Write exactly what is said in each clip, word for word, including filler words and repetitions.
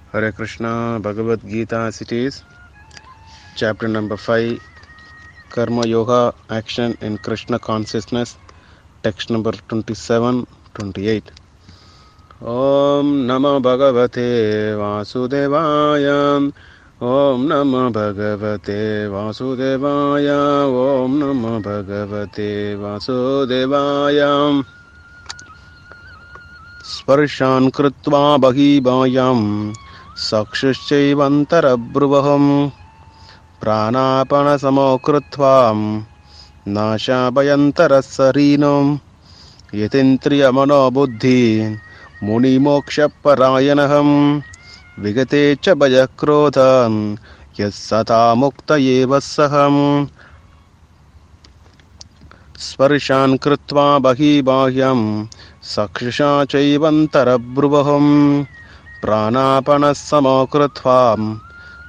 Hare Krishna, Bhagavad Gita cities, chapter number five, Karma Yoga, Action in Krishna Consciousness, text number twenty-seven twenty-eight. Om Namo Bhagavate Vasudevaya. Om Namo Bhagavate Vasudevaya. Om Namo Bhagavate Vasudevaya. Sparshan Krutva Bhagivayam Sakshishchaivantarabhruvaham Pranapana Krutvam Nashabayantarassarinam Yatintriya Manobuddhi Muni Moksha Parayanaham Vigate Chabayakrodham Yassata Mukta Yevasaham Sparshan Krutva Bhagivayam Sakshusha Chaivantarabhruvaham Pranapana Krutvam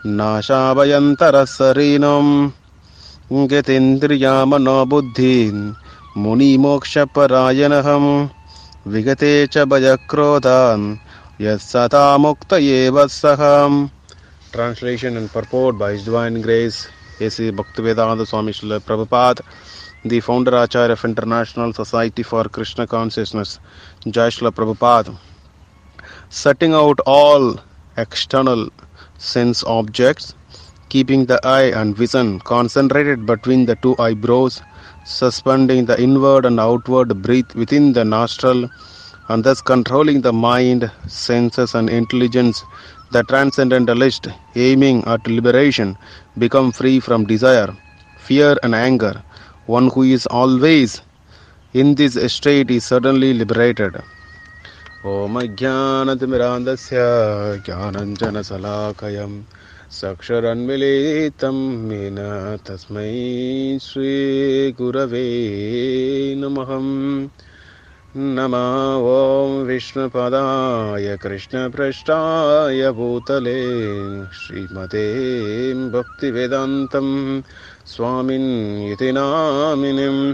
Nashabayantarassarinam Gatindriya Manobuddhin Muni Moksha Parayanaham Vigate Chabayakrodhan Yassata Mukta Yevasaham. Translation and purport by His Divine Grace A C Bhaktivedanta Swami Srila Prabhupada, the founder Acharya of International Society for Krishna Consciousness, Jai Srila Prabhupada. Setting out all external sense objects, keeping the eye and vision concentrated between the two eyebrows, suspending the inward and outward breath within the nostril, and thus controlling the mind, senses and intelligence, the transcendentalist, aiming at liberation, become free from desire, fear and anger. One who is always in this state is certainly liberated. Om Ajnanatimirandasya Jnananjana Salakayam Saksharanmilitam Mena Tasmai Shri Gurave Namaham. Nama Om Vishnupadaya Krishna Prashtaya Bhutale Srimate Bhaktivedantam Swamin Yati Naminim.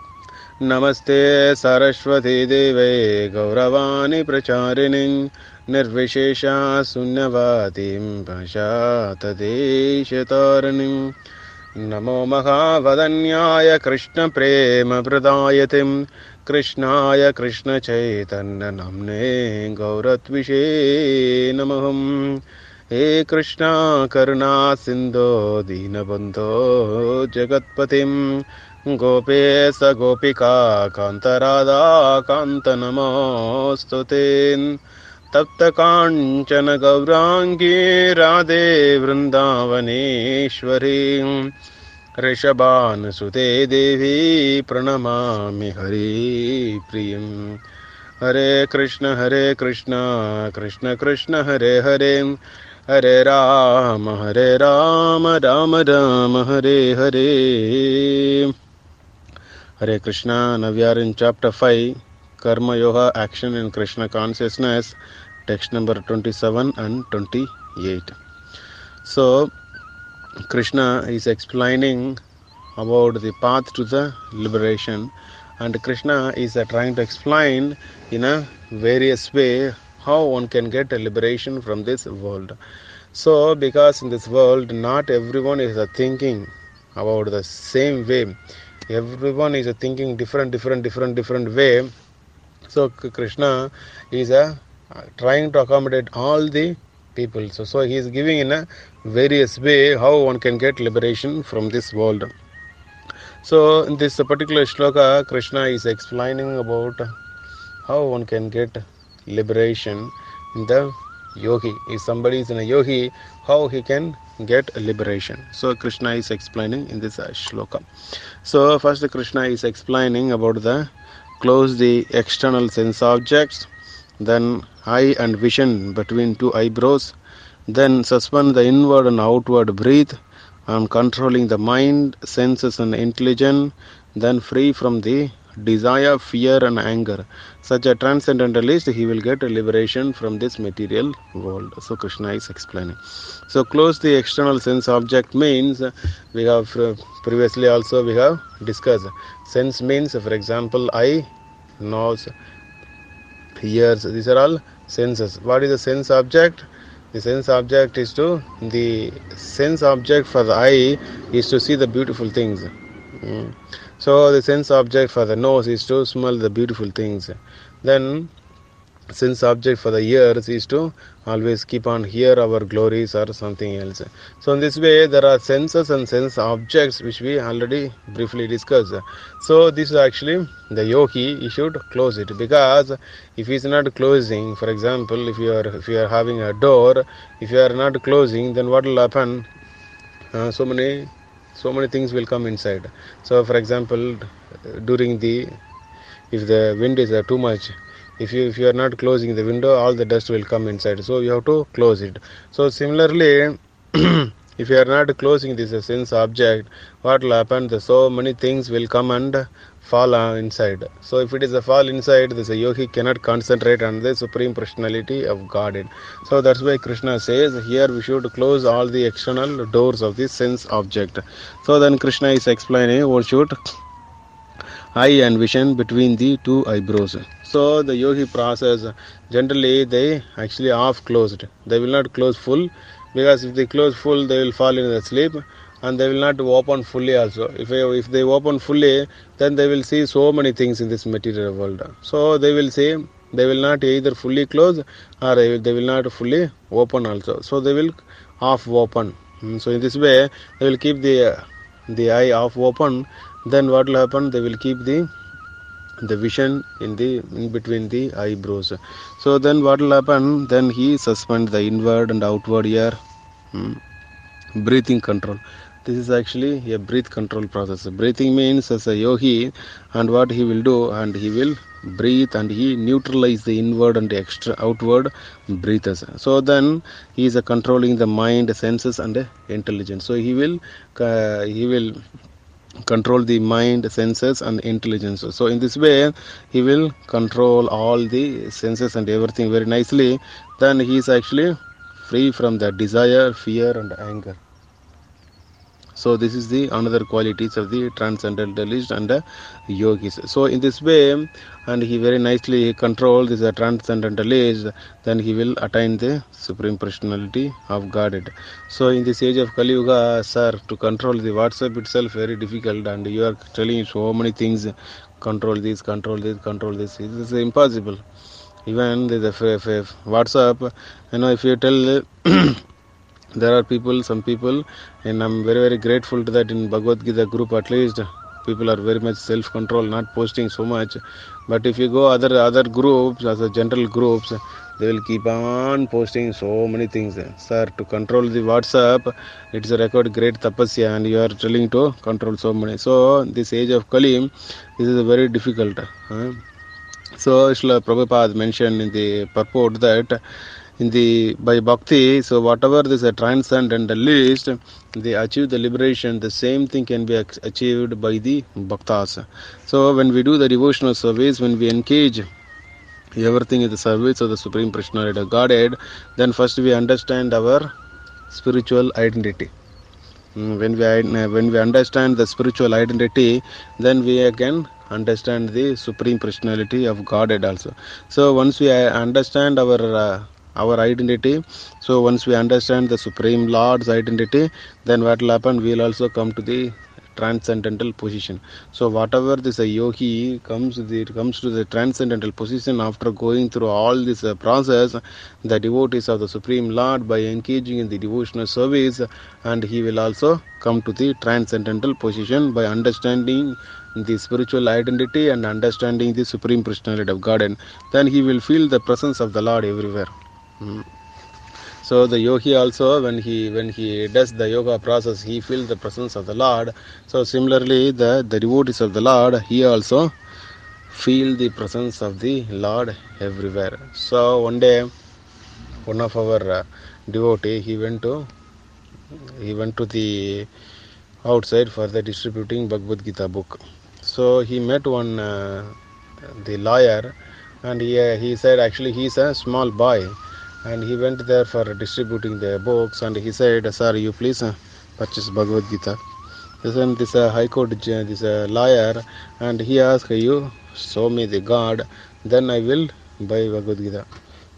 Namaste Saraswati Deve Gauravani Pracharinin Nirvishesha Sunyavatim Pashata Deshataranim. Namo Mahavadanyaya Krishna Prema Pradayatim Krishnaya Krishna Chaitanya Namne Gauratvishe Namaham. He Krishna Karuna Sindho Dinabandho Jagatpatim Gopesa Gopika Kantarada Kantanamostuten Tapta Kanchana Gaurangi Radhe Vrindavaneshwari Rishabhan Sute Devi Pranamami Hari Priyam. Hare Krishna Hare Krishna Krishna Krishna Hare Hare Hare Rama Hare Rama Rama Rama Hare Hare. Hare Krishna. Now we are in chapter five, Karma Yoga, Action in Krishna Consciousness, text number twenty-seven and twenty-eight. So Krishna is explaining about the path to the liberation, and Krishna is uh, trying to explain in a various way how one can get a liberation from this world. So because in this world not everyone is uh, thinking about the same way, everyone is uh, thinking different different different different way. So Krishna is uh, trying to accommodate all the people. So, so he is giving in a various way how one can get liberation from this world. So in this particular shloka, Krishna is explaining about how one can get liberation in the yogi. If somebody is in a yogi, how he can get liberation. So Krishna is explaining in this shloka. So first Krishna is explaining about the close the external sense objects, then eye and vision between two eyebrows, then suspend the inward and outward breath, and controlling the mind, senses and intelligence, then free from the desire, fear and anger. Such a transcendentalist, he will get a liberation from this material world. So Krishna is explaining. So close the external sense object means, we have uh, previously also we have discussed. Sense means, for example, eye, nose, ears, these are all senses. What is the sense object? The sense object is to, the sense object for the eye is to see the beautiful things. Mm. So the sense object for the nose is to smell the beautiful things. Then sense object for the ears is to always keep on hear our glories or something else. So in this way there are senses and sense objects which we already briefly discussed. So this is actually the yogi, he should close it, because if he is not closing, for example, if you are if you are having a door, if you are not closing, then what will happen? Uh, so many so many things will come inside. So for example, during the, if the wind is uh, too much, if you if you are not closing the window, all the dust will come inside, so you have to close it. So similarly, if you are not closing this uh, sense object, what will happen? The so many things will come and fall uh, inside. So if it is a fall inside, this a yogi cannot concentrate on the supreme personality of Godhead. So that's why Krishna says here we should close all the external doors of the sense object. So then Krishna is explaining what should eye and vision between the two eyebrows. So the yogi process, generally they actually half closed. They will not close full, because if they close full, they will fall in the sleep, and they will not open fully also. If they, if they open fully, then they will see so many things in this material world. So they will say, they will not either fully close or they will, they will not fully open also. So they will half open. So in this way, they will keep the the eye half open. Then what will happen? They will keep the the vision in the in between the eyebrows. So then what will happen? Then he suspend the inward and outward ear. Hmm. Breathing control. This is actually a breath control process. Breathing means as a yogi, and what he will do, and he will breathe and he neutralize the inward and extra outward breathers. So then he is uh, controlling the mind, senses and intelligence. So he will uh, he will control the mind, senses and intelligence. So in this way he will control all the senses and everything very nicely. Then he is actually free from the desire, fear and anger. So this is the another qualities of the transcendentalist and the yogis. So in this way, and he very nicely controls this uh, transcendentalist, then he will attain the supreme personality of Godhead. So in this age of Kali Yuga, sir, to control the WhatsApp itself very difficult, and you are telling so many things, control this, control this, control this. It is impossible. Even the, the f- f- WhatsApp, you know, if you tell there are people, some people, and I'm very very grateful to that in Bhagavad Gita group at least people are very much self-control, not posting so much. But if you go other other groups, as a general groups, they will keep on posting so many things. Sir, to control the WhatsApp, it's a record great tapasya, and you are telling to control so many. So this age of Kali, this is very difficult. Huh? So Srila Prabhupada mentioned in the purport that in the by bhakti, so whatever this a transcendentalist, they achieve the liberation, the same thing can be achieved by the bhaktas. So when we do the devotional service, when we engage everything in the service of the Supreme Personality of Godhead, then first we understand our spiritual identity. When we when we understand the spiritual identity, then we can understand the Supreme Personality of Godhead also. So once we understand our uh, our identity, so once we understand the Supreme Lord's identity, then what will happen? We will also come to the transcendental position. So whatever this a yogi comes, it comes to the transcendental position after going through all this uh, process, the devotees of the Supreme Lord, by engaging in the devotional service, and he will also come to the transcendental position by understanding the spiritual identity and understanding the Supreme Personality of God, and then he will feel the presence of the Lord everywhere. Hmm. So the yogi also, when he when he does the yoga process, he feels the presence of the Lord. So similarly, the, the devotees of the Lord, he also feel the presence of the Lord everywhere. So one day, one of our uh, devotee, he went to he went to the outside for the distributing Bhagavad Gita book. So he met one uh, the lawyer, and he uh, he said actually he is a small boy. And he went there for distributing the books, and he said, sir, you please uh, purchase Bhagavad Gita. Then this uh, high court, this uh, lawyer, and he asked, you show me the God, then I will buy Bhagavad Gita.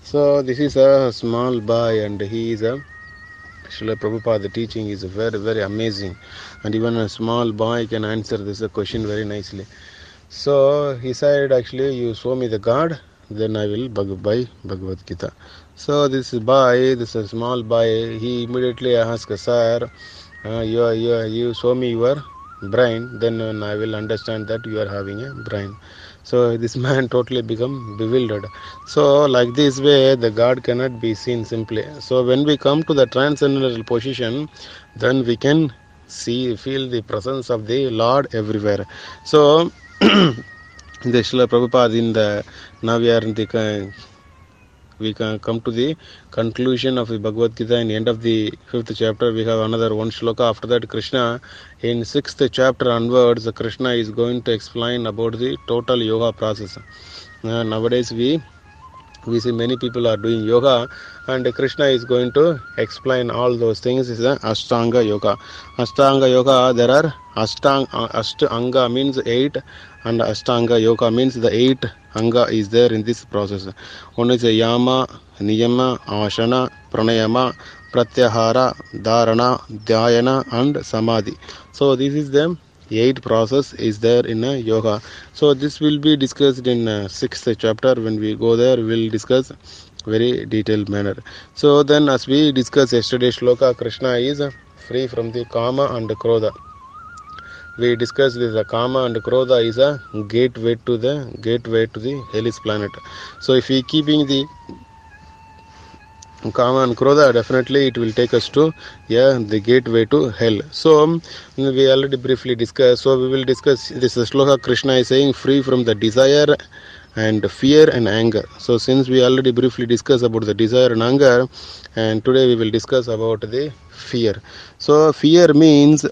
So this is a small boy, and he is a Srila Prabhupada. The teaching is very very amazing, and even a small boy can answer this question very nicely. So he said, actually, you show me the God, then I will bhag- buy Bhagavad Gita. So this boy, this is a small boy, he immediately asked, sir, uh, you, are, you, are, you show me your brain, then uh, I will understand that you are having a brain. So this man totally become bewildered. So like this way, the God cannot be seen simply. So when we come to the transcendental position, then we can see, feel the presence of the Lord everywhere. So the Srila Prabhupada in the, now we are in the, we can come to the conclusion of the Bhagavad Gita. In the end of the fifth chapter, we have another one shloka. After that, Krishna, in sixth chapter onwards, Krishna is going to explain about the total yoga process. Uh, nowadays, we we see many people are doing yoga, and Krishna is going to explain all those things. Is a Ashtanga yoga. Ashtanga yoga, there are Ashtang, Ashtanga means eight, and Ashtanga yoga means the eight anga is there in this process. One is a Yama, Niyama, Ashana, Pranayama, Pratyahara, Dharana, Dhyayana, and Samadhi. So this is the eight process is there in a yoga. So this will be discussed in uh, sixth chapter. When we go there, we will discuss very detailed manner. So then, as we discussed yesterday shloka, Krishna is free from the kama and krodha. We discussed this, the kama and krodha is a gateway to the gateway to the hellish planet. So if we keeping the kama and krodha, definitely it will take us to, yeah, the gateway to hell. So we already briefly discussed. So we will discuss this shloka. Krishna is saying free from the desire and fear and anger. So since we already briefly discussed about the desire and anger, and today we will discuss about the fear. So fear means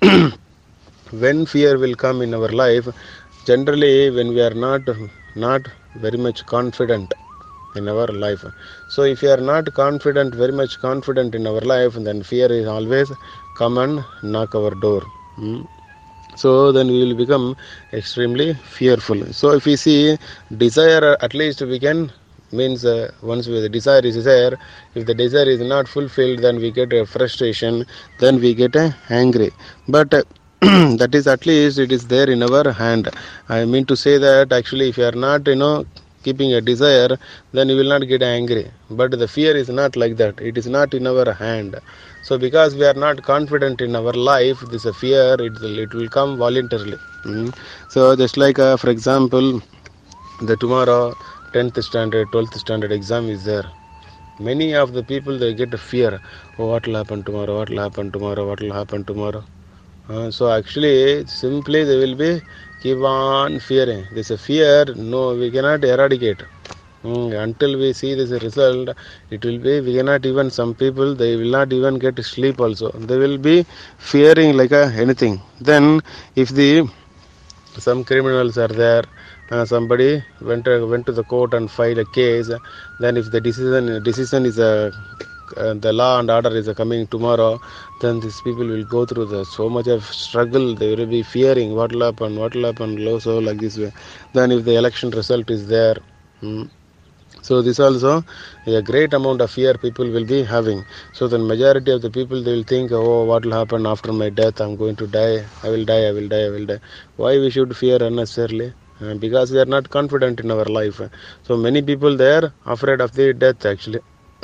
when fear will come in our life, generally when we are not not very much confident in our life. So if you are not confident, very much confident in our life, then fear is always come and knock our door. Hmm? So then we will become extremely fearful. So if we see desire, at least we can means uh, once we, the desire is there, if the desire is not fulfilled, then we get a frustration, then we get a angry. But uh, that is at least it is there in our hand. I mean to say that actually if you are not, you know, keeping a desire, then you will not get angry. But the fear is not like that. It is not in our hand. So because we are not confident in our life, this fear, it will, it will come voluntarily. Mm. So just like uh, for example, the tomorrow tenth standard, twelfth standard exam is there. Many of the people, they get a fear. Oh, what will happen tomorrow? What will happen tomorrow? What will happen tomorrow? Uh, so actually, simply they will be keep on fearing. This a fear, no, we cannot eradicate. Mm, until we see this result, it will be, we cannot even, some people, they will not even get sleep also. They will be fearing like a, anything. Then, if the some criminals are there, uh, somebody went uh, went to the court and filed a case, then if the decision decision is a uh, the law and order is uh, coming tomorrow, then these people will go through the so much of struggle. They will be fearing what will happen, what will happen, so like this way. Then if the election result is there, hmm, so this also a great amount of fear people will be having. So the majority of the people, they will think, oh, what will happen after my death? I'm going to die. I will die. I will die. I will die. Why we should fear unnecessarily? Uh, because we are not confident in our life. So many people, they are afraid of the death actually.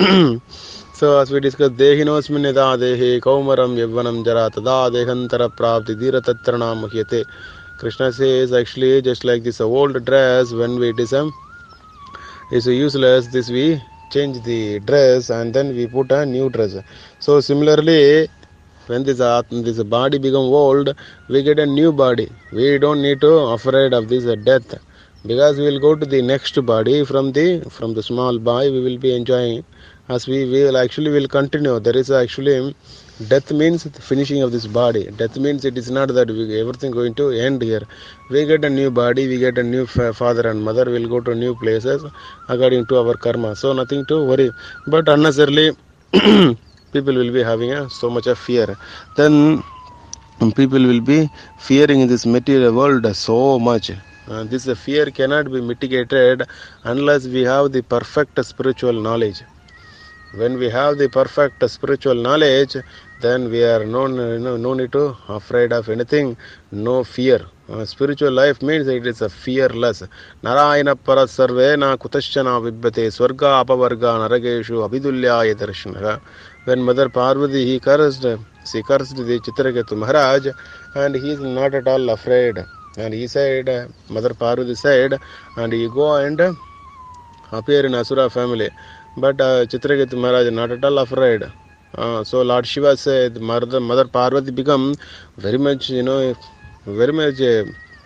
So as we discussed, dehinosmin yada dehe kaumaram yavvanam jara tada dehantara prapti dhira tatrana muhyate. Krishna says actually just like this old dress, when we it is a is useless, this we change the dress and then we put a new dress. So similarly, when this uh, this body become old, we get a new body. We don't need to afraid of this uh, death, because we will go to the next body. From the from the small boy we will be enjoying, as we will actually will continue. There is actually death means the finishing of this body. Death means it is not that we, everything going to end here. We get a new body, we get a new father and mother, we will go to new places according to our karma. So nothing to worry. But unnecessarily people will be having a, so much of fear. Then people will be fearing in this material world so much. Uh, this uh, fear cannot be mitigated unless we have the perfect spiritual knowledge. When we have the perfect spiritual knowledge, then we are no, no, no need to afraid of anything, no fear. Uh, spiritual life means it is a fearless. Narayana parasarve na kutashana vibbate swarga apavarga narageshu abhidulyaya darshanaha. When Mother Parvati he cursed, she cursed the Chitraketu Maharaj, and he is not at all afraid. And he said, Mother Parvati said, and you go and appear in Asura family. But uh, Chitraketu Maharaj is not at all afraid. Uh, so Lord Shiva said, Mother, Mother Parvati become very much, you know, very much uh,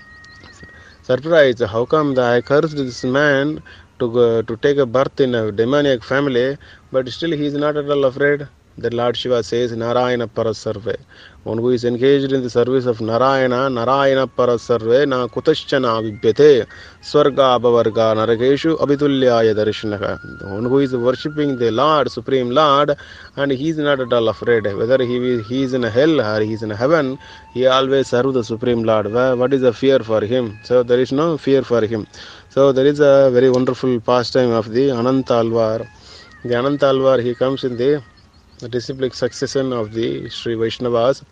surprised. How come that I cursed this man to go, to take a birth in a demoniac family, but still he is not at all afraid? That Lord Shiva says, Narayana Parasarve. One who is engaged in the service of Narayana, Narayana Parasarve, na kutashchana vibhyate, swarga abhavarga narakeshu abhitulyaya darshanaka. One who is worshipping the Lord, Supreme Lord, and he is not at all afraid. Whether he, he is in hell or he is in heaven, he always serves the Supreme Lord. What is the fear for him? So there is no fear for him. So there is a very wonderful pastime of the Ananta Alvar. The Ananta Alvar, he comes in the the disciplic succession of the Sri Vaishnavas.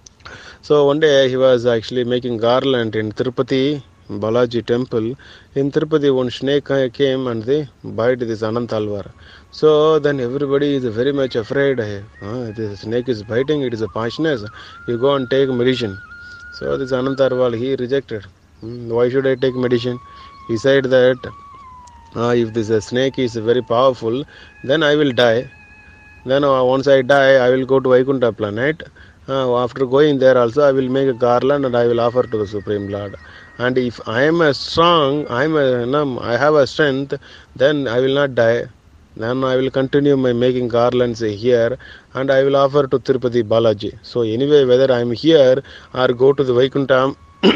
So one day he was actually making garland in Tirupati Balaji temple. In Tirupati one snake came and they bite this Anantalvar. So then everybody is very much afraid. Uh, this snake is biting, it is a poisonous. You go and take medicine. So this Anantalvar he rejected. Hmm, why should I take medicine? He said that uh, if this uh, snake is very powerful, then I will die. Then uh, once I die, I will go to Vaikuntha planet. Uh, after going there also, I will make a garland and I will offer to the Supreme Lord. And if I am a strong, I am a, no, I have a strength, then I will not die. Then I will continue my making garlands here and I will offer to Tirupati Balaji. So anyway, whether I am here or go to the Vaikuntha,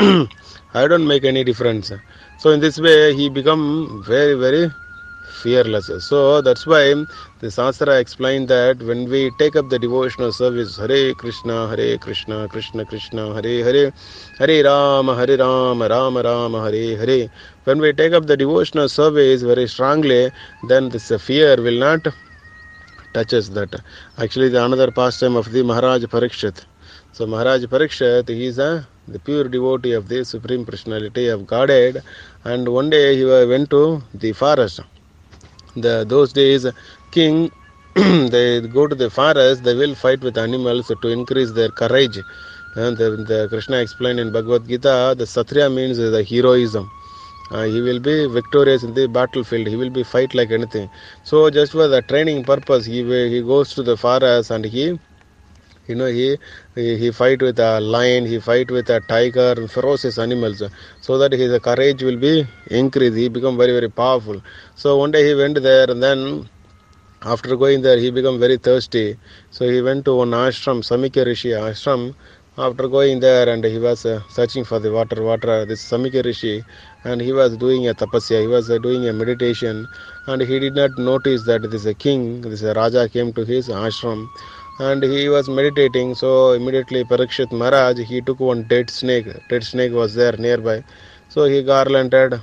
I don't make any difference. So in this way, he become very, very fearless. So that's why the Shastra explained that when we take up the devotional service, Hare Krishna, Hare Krishna, Krishna Krishna, Hare Hare, Hare Rama, Hare Rama, Rama Rama, Hare Hare. When we take up the devotional service very strongly, then this fear will not touch us. That actually the another pastime of the Maharaj Parikshit. So Maharaj Parikshit, he is a the pure devotee of the Supreme Personality of Godhead, and one day he went to the forest. The those days king they go to the forest, they will fight with animals to increase their courage. And the, the Krishna explained in Bhagavad Gita, the Satriya means the heroism. Uh, he will be victorious in the battlefield. He will be fight like anything. So just for the training purpose, he he goes to the forest and he you know he, he he fight with a lion, he fight with a tiger, ferocious animals, so that his courage will be increased. He become very very powerful. So one day he went there, and then after going there he become very thirsty. So he went to one ashram, Samikya Rishi ashram. After going there, and he was uh, searching for the water water this Samikya Rishi, and he was doing a tapasya, he was uh, doing a meditation, and he did not notice that this a king, this a Raja came to his ashram, and he was meditating. So immediately Parikshit Maharaj, he took one dead snake. Dead snake was there nearby. So he garlanded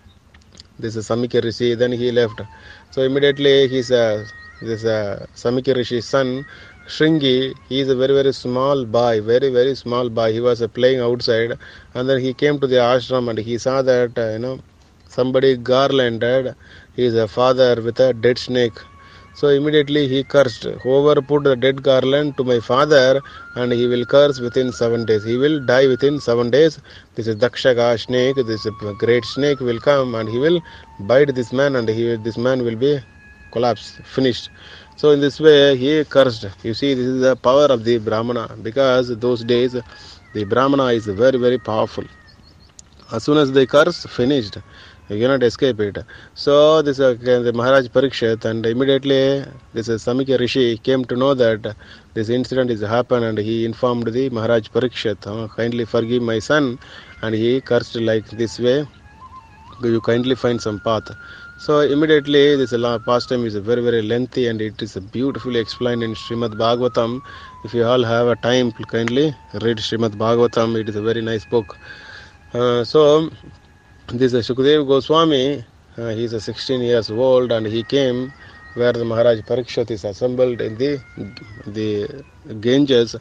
this is Samikya Rishi, then he left. So immediately his uh, this uh, Samikya Rishi's son Shringi, he is a very very small boy, very very small boy. He was uh, playing outside, and then he came to the ashram and he saw that uh, you know somebody garlanded his uh, father with a dead snake. So immediately he cursed, whoever put the dead garland to my father, and he will curse within seven days. He will die within seven days. This is Dakshaka snake, this great snake will come and he will bite this man, and he, this man will be collapsed, finished. So in this way he cursed. You see, this is the power of the Brahmana, because those days the Brahmana is very very powerful. As soon as they curse, finished. You cannot escape it. So this uh, the Maharaj Parikshit, and immediately this uh, Samikya Rishi came to know that this incident is happened, and he informed the Maharaj Parikshit, oh, kindly forgive my son, and he cursed like this way. You kindly find some path. So immediately this uh, pastime is very very lengthy, and it is beautifully explained in Srimad Bhagavatam. If you all have a time, kindly read Srimad Bhagavatam. It is a very nice book. Uh, so This is Shukadeva Goswami. Uh, he is a sixteen years old, and he came where the Maharaj Parikshit is assembled in the the Ganges,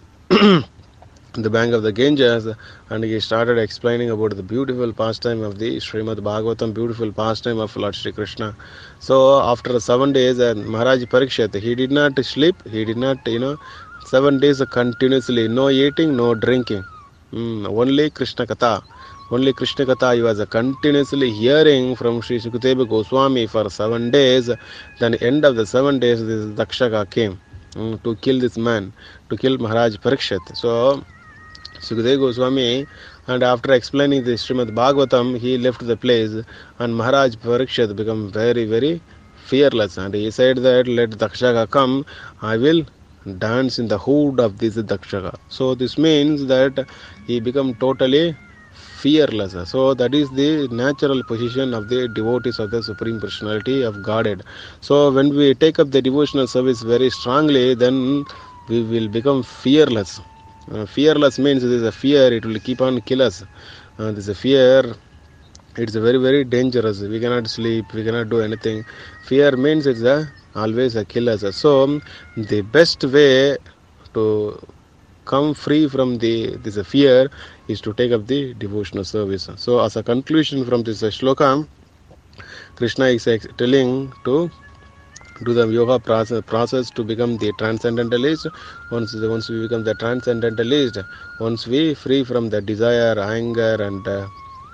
the bank of the Ganges, and he started explaining about the beautiful pastime of the Srimad Bhagavatam, beautiful pastime of Lord Shri Krishna. So after seven days, uh, Maharaj Parikshit, he did not sleep, he did not, you know, seven days continuously, no eating, no drinking, mm, only Krishna Katha. Only Krishna Katha he was continuously hearing from Sri Sukadeva Goswami for seven days. Then end of the seven days, this Dakshaka came mm, to kill this man, to kill Maharaj Parikshit. So Sukadeva Goswami, and after explaining the Srimad Bhagavatam, he left the place, and Maharaj Parikshit became very, very fearless, and he said that let Dakshaka come, I will dance in the hood of this Dakshaka. So this means that he become totally fearless. So that is the natural position of the devotees of the Supreme Personality of Godhead. So when we take up the devotional service very strongly, then we will become fearless. Uh, fearless means there is a fear, it will keep on kill us. Uh, there is a fear, it's a very, very dangerous. We cannot sleep, we cannot do anything. Fear means it's a, always a killer. So the best way to come free from the this fear is to take up the devotional service. So as a conclusion from this shloka, Krishna is telling to do the yoga process, process to become the transcendentalist. Once, once we become the transcendentalist, once we free from the desire, anger and uh,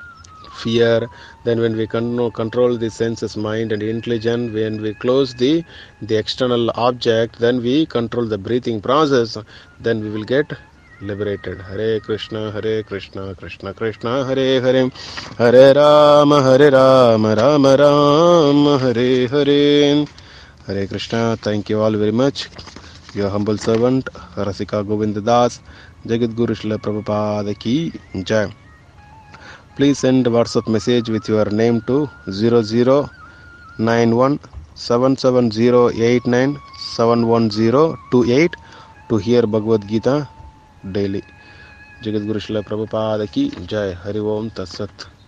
fear, then when we con- control the senses, mind and intelligence, when we close the the external object, then we control the breathing process, then we will get liberated. Hare Krishna, Hare Krishna, Krishna Krishna, Hare Hare, Hare Rama, Hare Rama, Rama Rama, Hare Hare. Hare Krishna. Thank you all very much. Your humble servant Rasika Govinda Das, Jagat Guru Srila Prabhupada Ki Jai. Please send WhatsApp message with your name to zero zero nine one seven seven zero eight nine seven one zero two eight to hear Bhagavad Gita daily. Jagat Guru Srila Prabhupada Ki Jai. Hari Om Tat Sat.